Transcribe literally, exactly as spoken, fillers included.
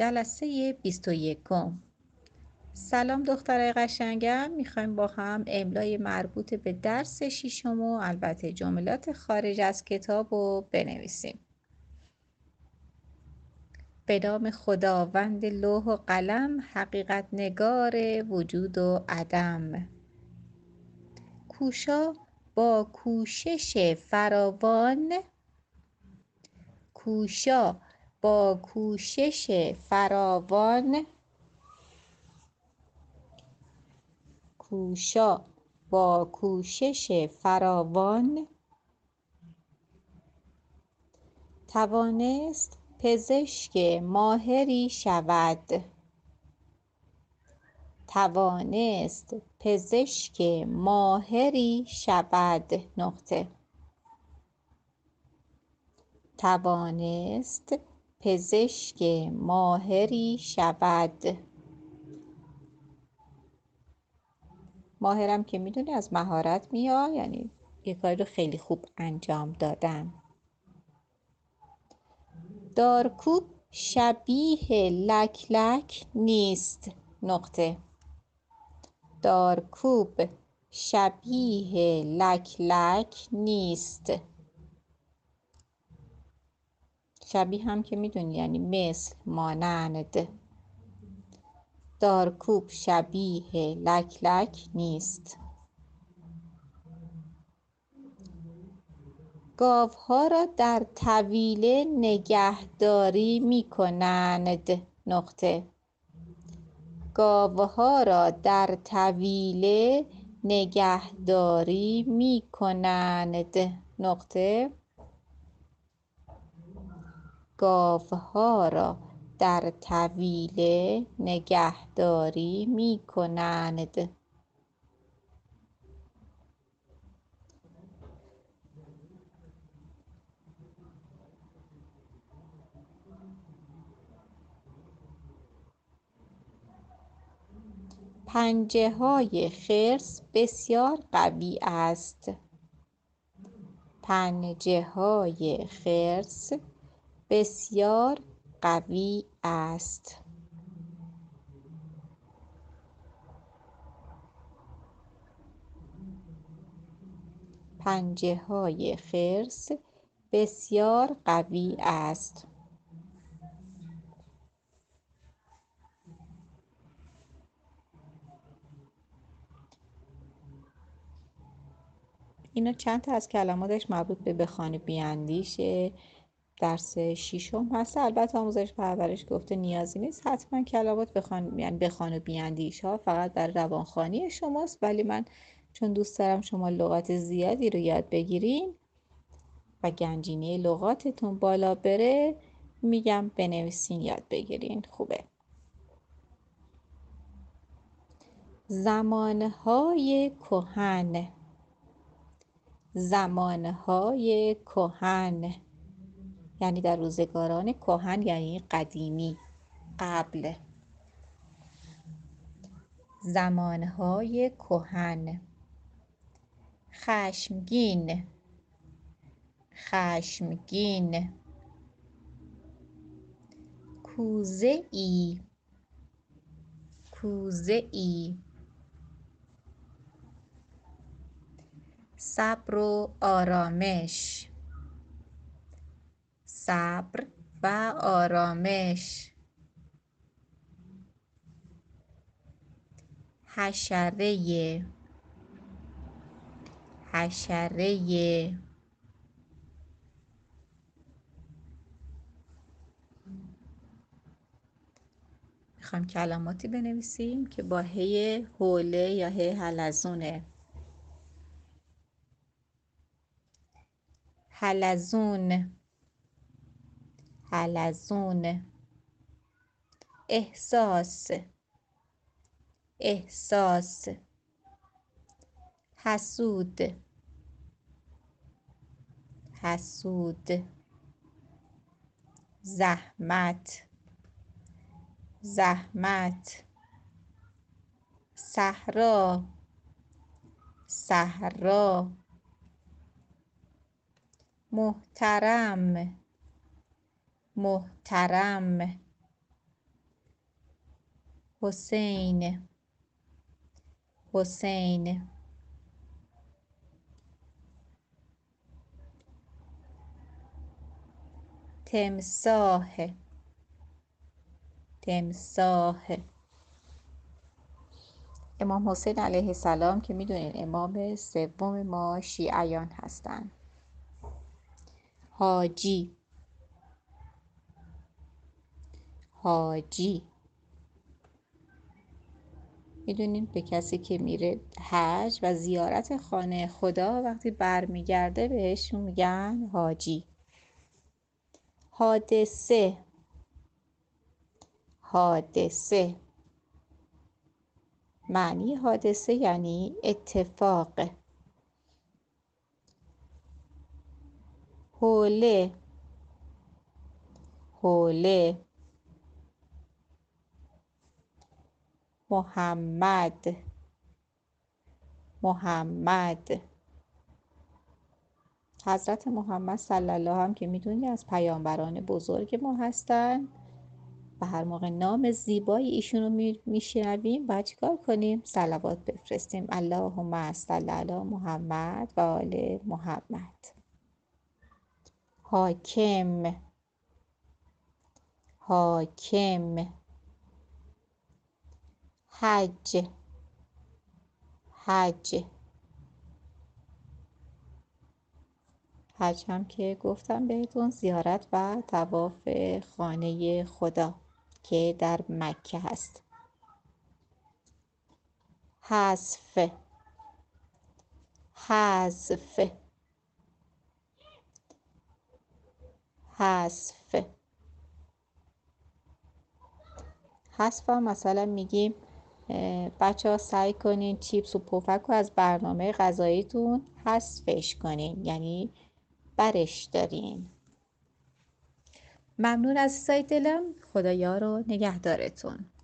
جلسه بیست و یکم. سلام دخترای قشنگم، میخوایم با هم املای مربوط به درس ششم و البته جملات خارج از کتاب رو بنویسیم. به نام خداوند لوح و قلم، حقیقت نگار وجود و عدم. کوشا با کوشش فراوان کوشا با کوشش فراوان کوشا با کوشش فراوان توانست پزشک ماهری شود. توانست پزشک ماهری شود. نقطه. توانست پزشک ماهری شود. ماهرم که میدونی از مهارت میاد، یعنی یه کاری رو خیلی خوب انجام دادن. دارکوب شبیه لک لک نیست. نقطه. دارکوب شبیه لک لک نیست. شبیه هم که میدونی یعنی مثل، مانند. دارکوب شبیه لک لک نیست. گاوها را در طویله نگهداری می کنند. نقطه. گاوها را در طویله نگهداری می کنند. نقطه. گاوها را در طویله نگهداری می کنند. پنجه های خرس بسیار قوی است. پنجه های خرس بسیار قوی است. پنجه های خرس بسیار قوی است. اینا چند تا از کلماتش مربوط به بخوان و بیاندیشه. درس ششم هست. البته آموزش پرورش گفته نیازی نیست حتما کلمات بخوان، یعنی بخوان و بیاندیش ها فقط برای روانخوانی شماست، ولی من چون دوست دارم شما لغات زیادی رو یاد بگیرین و گنجینه لغاتتون بالا بره، میگم بنویسین یاد بگیرین. خوبه. زمانهای کهن. زمانهای کهن یعنی در روزگاران کهن، یعنی قدیمی، قبل. زمانهای کهن. خشمگین. خشمگین. کوزه ای. کوزه ای. صبر و آرامش. صبر و آرامش. حشره. حشره. میخوایم کلماتی بنویسیم که با هی حوله یا هی حلزونه. حلزون. حلزون. احساس. احساس. حسود. حسود. زحمت. زحمت. صحرا. صحرا. محترم. محترم. حسین حسین تمساح تمساح امام حسین علیه السلام که میدونین امام سوم ما شیعیان هستن. حاجی حاجی میدونیم به کسی که میره حج و زیارت خانه خدا وقتی برمیگرده بهشون میگن حاجی. حادثه حادثه معنی حادثه یعنی اتفاق. حوله حوله محمد محمد حضرت محمد صلی الله هم که میدونی از پیامبران بزرگ ما هستن و هر موقع نام زیبای ایشون رو میشنویم باید چیکار کنیم؟ صلوات بفرستیم. اللهم صل علی محمد و آل محمد. حاکم حاکم حج حج حج هم که گفتم بهتون زیارت و طواف خانه خدا که در مکه هست. حذف حذف حذف حذف هم مثلا میگیم بچه ها سعی کنین چیپس و پفک رو از برنامه غذاییتون حذفش کنین، یعنی برش دارین. ممنون عزیزای دلم، خدایا رو نگهدارتون.